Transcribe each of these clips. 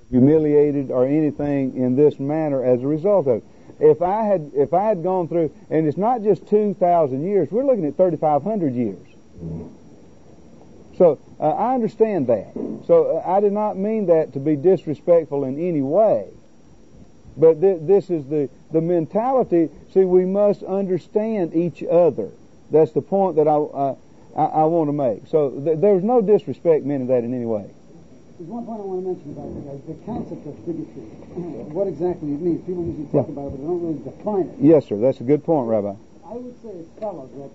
humiliated or anything in this manner as a result of it. If I had gone through, and it's not just 2,000 years, we're looking at 3,500 years. So I understand that. So I did not mean that to be disrespectful in any way. But this is the mentality. See, we must understand each other. That's the point that I want to make. So there's no disrespect meant in that in any way. There's one point I want to mention about the concept of bigotry. What exactly it means. People usually talk about it, but they don't really define it. Yes, sir. That's a good point, Rabbi. I would say as follows, that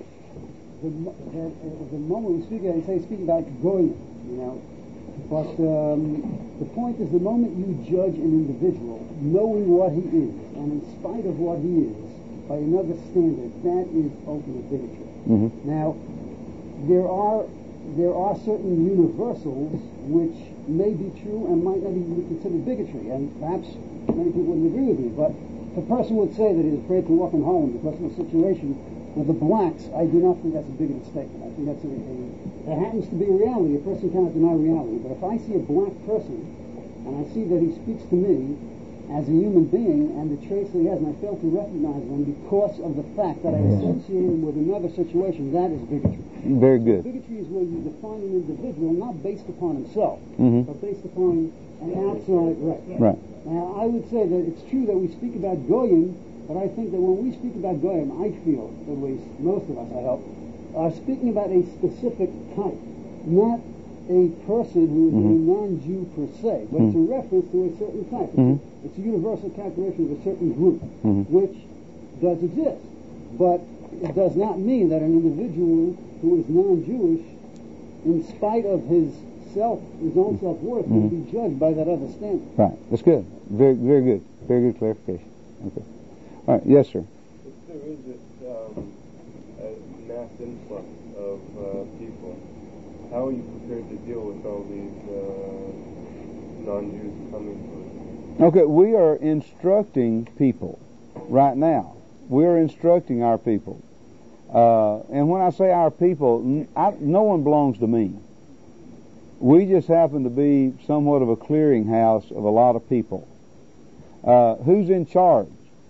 the moment we speak about goyim, but the point is the moment you judge an individual, knowing what he is, and in spite of what he is, by another standard, that is ultimate bigotry. Mm-hmm. Now, there are certain universals which may be true and might not even be considered bigotry, and perhaps many people wouldn't agree with me, but if a person would say that he's afraid to walk in Harlem because of a situation with the blacks, I do not think that's a bigoted statement. I think that's that happens to be a reality. A person cannot deny reality. But if I see a black person and I see that he speaks to me as a human being and the traits that he has, and I fail to recognize them because of the fact that I associate him with another situation, that is bigotry. Very good. Bigotry is where you define an individual not based upon himself, but based upon an outside Right. Now, I would say that it's true that we speak about goyim, but I think that when we speak about goyim, I feel, at least most of us, I hope, are speaking about a specific type, not a person who is a non-Jew per se, but it's a reference to a certain type. It's a universal calculation of a certain group, which does exist. But it does not mean that an individual who is non-Jewish, in spite of his own self-worth, will be judged by that other standard. Right. That's good. Very, very good. Very good clarification. Okay. All right. Yes, sir. If there is a mass influx of people, how are you prepared to deal with all these non-Jews coming to us? Okay, we are instructing people right now. We are instructing our people. And when I say our people, no one belongs to me. We just happen to be somewhat of a clearinghouse of a lot of people. Who's in charge?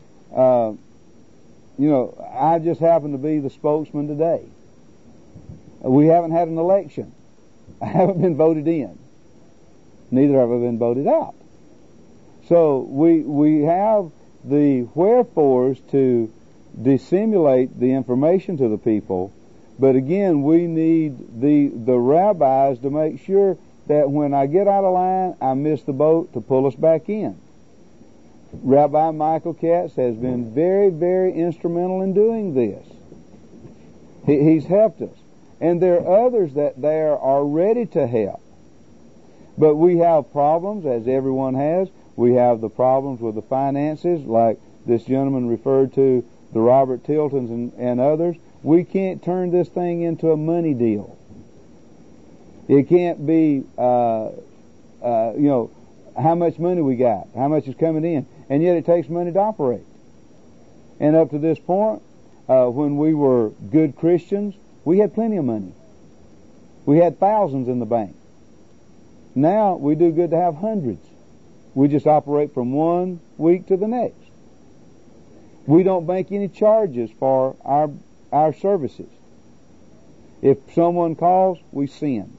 I just happen to be the spokesman today. We haven't had an election. I haven't been voted in. Neither have I been voted out. So we have the wherefores to dissimulate the information to the people, but again, we need the rabbis to make sure that when I get out of line, I miss the boat to pull us back in. Rabbi Michael Katz has been very, very instrumental in doing this. He's helped us. And there are others that there are ready to help. But we have problems, as everyone has. We have the problems with the finances, like this gentleman referred to, the Robert Tiltons and others. We can't turn this thing into a money deal. It can't be, how much money we got, how much is coming in. And yet it takes money to operate. And up to this point, when we were good Christians, we had plenty of money. We had thousands in the bank. Now we do good to have hundreds. We just operate from one week to the next. We don't make any charges for our services. If someone calls, we send.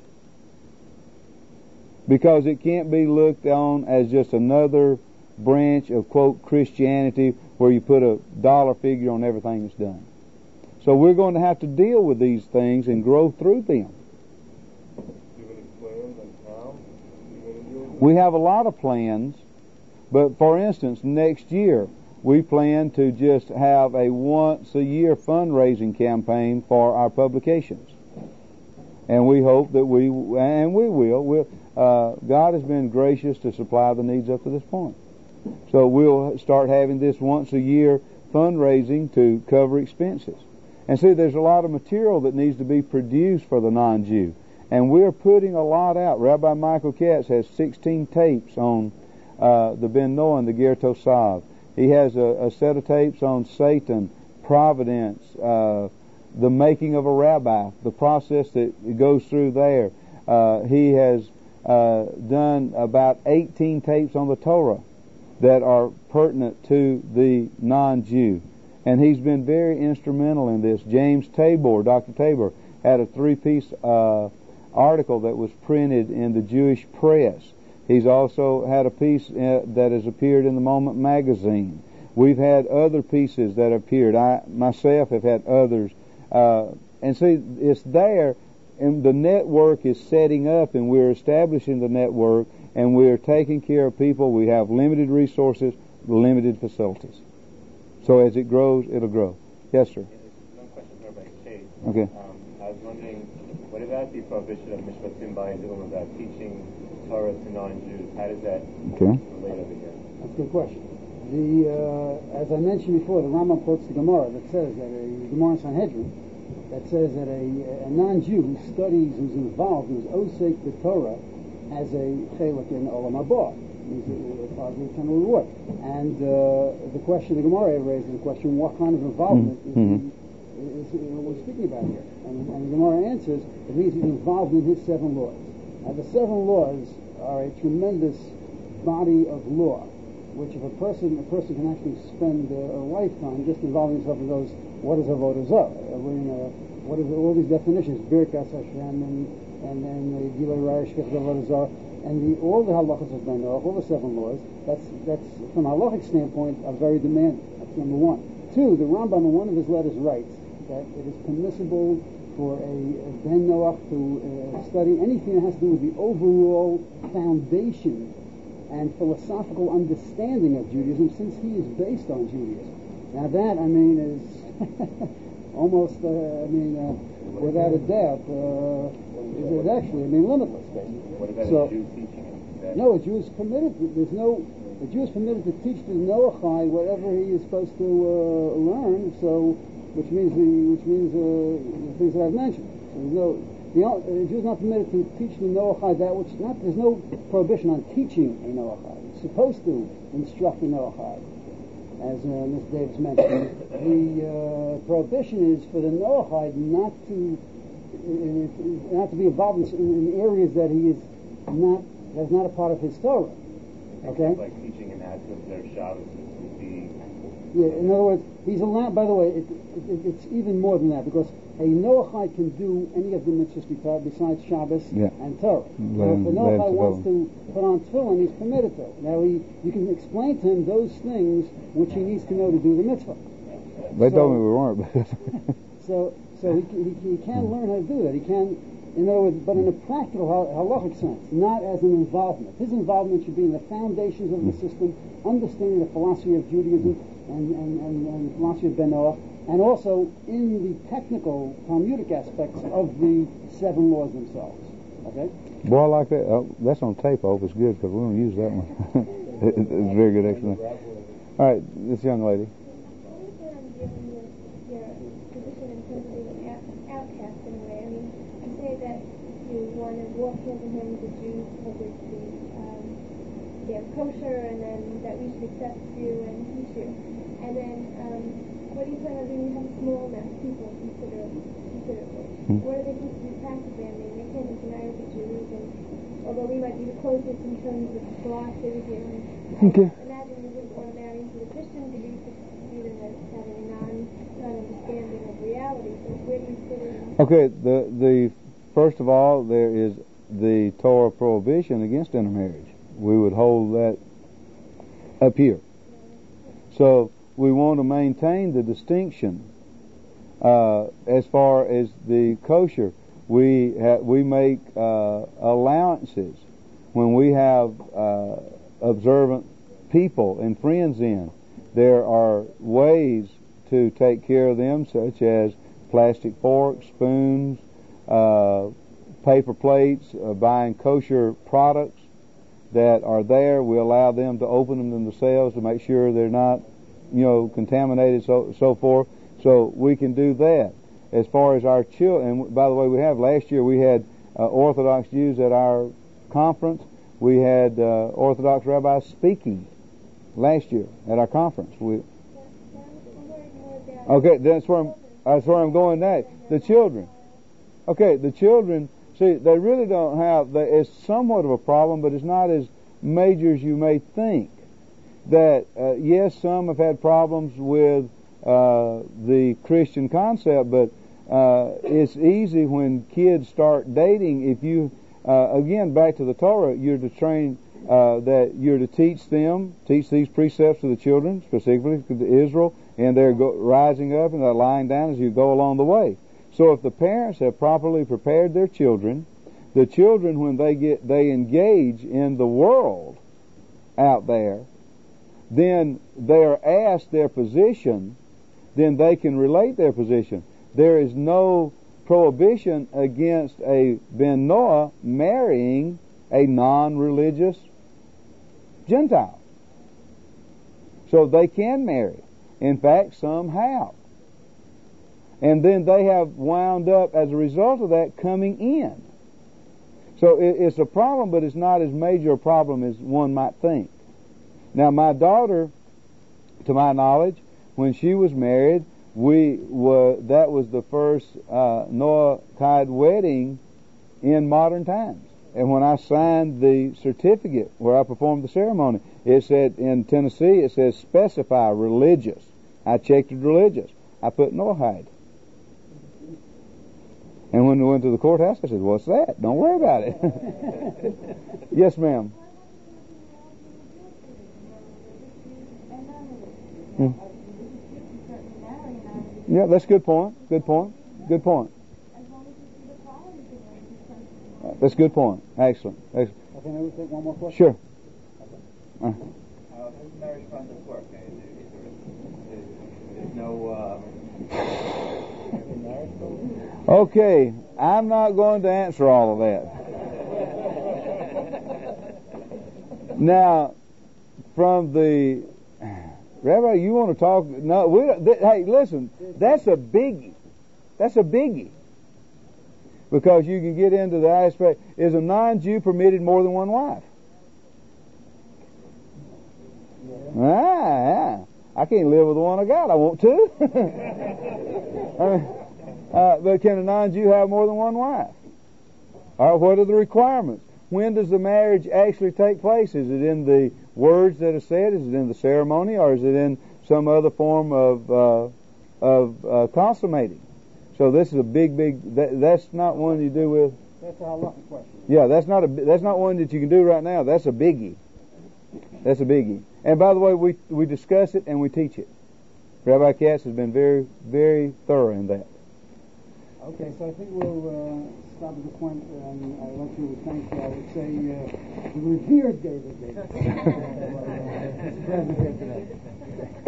Because it can't be looked on as just another branch of, quote, Christianity where you put a dollar figure on everything that's done. So we're going to have to deal with these things and grow through them. Do you have any plans on how you're going to deal with them? We have a lot of plans, but for instance, next year we plan to just have a once-a-year fundraising campaign for our publications. And we hope that we will. God has been gracious to supply the needs up to this point. So we'll start having this once-a-year fundraising to cover expenses. And see, there's a lot of material that needs to be produced for the non-Jew. And we're putting a lot out. Rabbi Michael Katz has 16 tapes on the Ben Noah and the Ger Tosav. He has a set of tapes on Satan, providence, the making of a rabbi, the process that goes through there. He has done about 18 tapes on the Torah that are pertinent to the non-Jew. And he's been very instrumental in this. James Tabor, Dr. Tabor, had a 3-piece article that was printed in the Jewish press. He's also had a piece that has appeared in the Moment magazine. We've had other pieces that appeared. I myself have had others. And see, it's there, and the network is setting up, and we're establishing the network, and we're taking care of people. We have limited resources, limited facilities. So as it grows, it'll grow. Yes, sir. One question for everybody. Shade. Okay. I was wondering, what about the prohibition of Mishpatim by Dilma about teaching Torah to non-Jews? How does that relate over here? That's a good question. As I mentioned before, the Rambam quotes the Gemara that says that the Gemara in Sanhedrin that says that a non-Jew who studies, who's involved, who's osek the Torah, has a chelik in Olam Haba. He's a part of the eternal reward. And the question the Gemara raised is the question: what kind of involvement is we're speaking about here? And the Gemara answers it means he's involved in his 7 laws. Now, the 7 laws are a tremendous body of law, which if a person can actually spend a lifetime just involving himself in those, what is avodah zarah? What is all these definitions, Birkas Hashem and then Gilui Raya Shkach avodah zarah, and all the halachas of Ben Noach, all the 7 laws. That's from a halachic standpoint are very demanding. That's number 1. 2, the Rambam in one of his letters writes that it is permissible for a Ben Noach to study anything that has to do with the overall foundation and philosophical understanding of Judaism, since he is based on Judaism. Now that, is almost, without a doubt, is actually, limitless, basically. What about a Jew teaching him? No, a Jew is permitted. A Jew is permitted to teach the Noachai whatever he is supposed to learn. So, which means the things that I've mentioned. So the Jew is not permitted to teach the Noachai that which not. There's no prohibition on teaching a Noachai. He's supposed to instruct the Noachai, as Mr. Davis mentioned. The prohibition is for the Noachai not to be involved in areas that he is not. That's not a part of his Torah. Okay. Like teaching him how to observe Shabbos would be. Yeah. In other words, he's allowed. By the way, it's even more than that, because a Noachai can do any of the mitzvahs besides Shabbos and Torah. So if a Noachai wants to put on tefillin, he's permitted to. Now you can explain to him those things which he needs to know to do the mitzvah. They told me we weren't. so he can learn how to do that. He can, in other words, but in a practical halachic sense, not as an involvement. His involvement should be in the foundations of the system, understanding the philosophy of Judaism and philosophy of Ben Noach, and also in the technical Talmudic aspects of the 7 laws themselves. Okay? Boy, I like that. Oh, that's on tape. I hope it's good, because we don't use that one. It's a very good explanation. All right, this young lady. Want to walk hand in hand with the Jews because they're kosher, and then that we should accept you and teach you. And then, what do you plan on doing? You have a small amount of people considerably. What are they supposed to do practically? They can't just marry the Jews, and although we might be the closest in terms of philosophy here, imagine you wouldn't want to marry into the Christian belief if you didn't have any non-understanding of reality. So where do you fit in? Okay, the first of all, there is the Torah prohibition against intermarriage. We would hold that up here. So we want to maintain the distinction as far as the kosher. We make allowances when we have observant people and friends in. There are ways to take care of them, such as plastic forks, spoons, paper plates, buying kosher products that are there. We allow them to open them themselves to make sure they're not, contaminated, so forth. So we can do that. As far as our children, and by the way, last year we had Orthodox Jews at our conference. We had Orthodox rabbis speaking last year at our conference. Okay, that's where I'm going next. The children. Okay, the children, See, they really don't have. It's somewhat of a problem, but it's not as major as you may think. That yes, some have had problems with the Christian concept, but it's easy when kids start dating. If you again back to the Torah, you're to train that you're to teach these precepts to the children, specifically to Israel, and they're rising up and they're lying down as you go along the way. So if the parents have properly prepared their children, the children, when they engage in the world out there, then they are asked their position, then they can relate their position. There is no prohibition against a Ben Noah marrying a non-religious Gentile. So they can marry. In fact, some have. And then they have wound up, as a result of that, coming in. So it's a problem, but it's not as major a problem as one might think. Now, my daughter, to my knowledge, when she was married, that was the first Noahide wedding in modern times. And when I signed the certificate where I performed the ceremony, it said in Tennessee, it says specify religious. I checked it religious. I put Noahide. And when we went to the courthouse, I said, "What's that? Don't worry about it." Yes, ma'am. Hmm. Yeah, that's a good point. Good point. Good point. That's a good point. Excellent. Excellent. Okay, maybe we take one more question. Sure. How does marriage process work? There's no Okay, I'm not going to answer all of that. Now, from the Rabbi, you want to talk? No, we don't. Hey, listen, that's a biggie. That's a biggie. Because you can get into the aspect: is a non-Jew permitted more than one wife? I can't live with the one I got. I want two. But can a non-Jew have more than one wife? Or what are the requirements? When does the marriage actually take place? Is it in the words that are said? Is it in the ceremony? Or is it in some other form of consummating? So this is a big. That's not one you do with. That's a halachic question. Yeah, that's not one that you can do right now. That's a biggie. That's a biggie. And by the way, we discuss it and we teach it. Rabbi Katz has been very, very thorough in that. Okay, so I think we'll stop at this point, and I'd like to thank, I would say, the revered David Davis. Glad to be here today.